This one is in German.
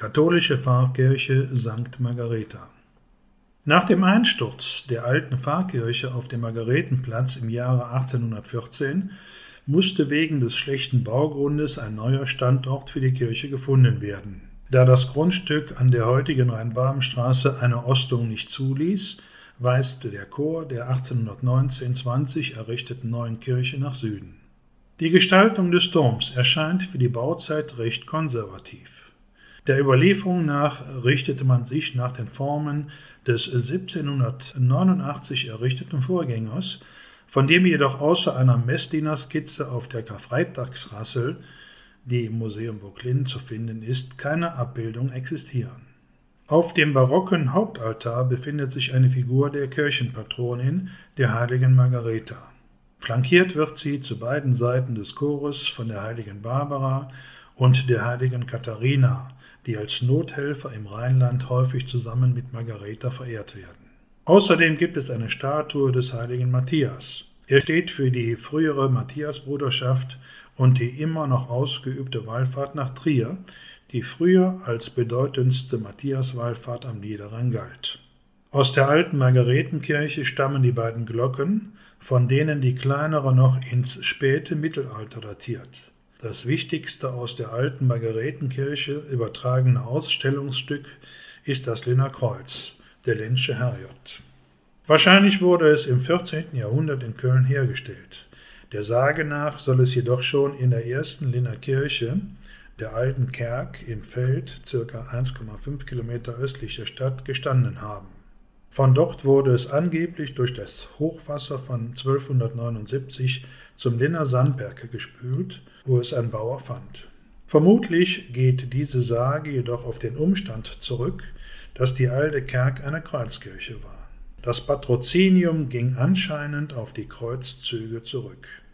Katholische Pfarrkirche St. Margaretha. Nach dem Einsturz der alten Pfarrkirche auf dem Margaretenplatz im Jahre 1814 musste wegen des schlechten Baugrundes ein neuer Standort für die Kirche gefunden werden. Da das Grundstück an der heutigen Rhein-Baben-Straße eine Ostung nicht zuließ, weist der Chor der 1819/20 errichteten neuen Kirche nach Süden. Die Gestaltung des Turms erscheint für die Bauzeit recht konservativ. Der Überlieferung nach richtete man sich nach den Formen des 1789 errichteten Vorgängers, von dem jedoch außer einer Messdienerskizze auf der Karfreitagsrassel, die im Museum Vauclin zu finden ist, keine Abbildungen existieren. Auf dem barocken Hauptaltar befindet sich eine Figur der Kirchenpatronin, der heiligen Margaretha. Flankiert wird sie zu beiden Seiten des Chores von der heiligen Barbara und der heiligen Katharina, die als Nothelfer im Rheinland häufig zusammen mit Margaretha verehrt werden. Außerdem gibt es eine Statue des heiligen Matthias. Er steht für die frühere Matthiasbruderschaft und die immer noch ausgeübte Wallfahrt nach Trier, die früher als bedeutendste Matthiaswallfahrt am Niederrhein galt. Aus der alten Margaretenkirche stammen die beiden Glocken, von denen die kleinere noch ins späte Mittelalter datiert. Das wichtigste aus der alten Margaretenkirche übertragene Ausstellungsstück ist das Linner Kreuz, der Lenzsche Herrgott. Wahrscheinlich wurde es im 14. Jahrhundert in Köln hergestellt. Der Sage nach soll es jedoch schon in der ersten Linner Kirche, der alten Kerk im Feld, ca. 1,5 Kilometer östlich der Stadt, gestanden haben. Von dort wurde es angeblich durch das Hochwasser von 1279 zum Linner Sandberg gespült, wo es ein Bauer fand. Vermutlich geht diese Sage jedoch auf den Umstand zurück, dass die alte Kerk eine Kreuzkirche war. Das Patrozinium ging anscheinend auf die Kreuzzüge zurück.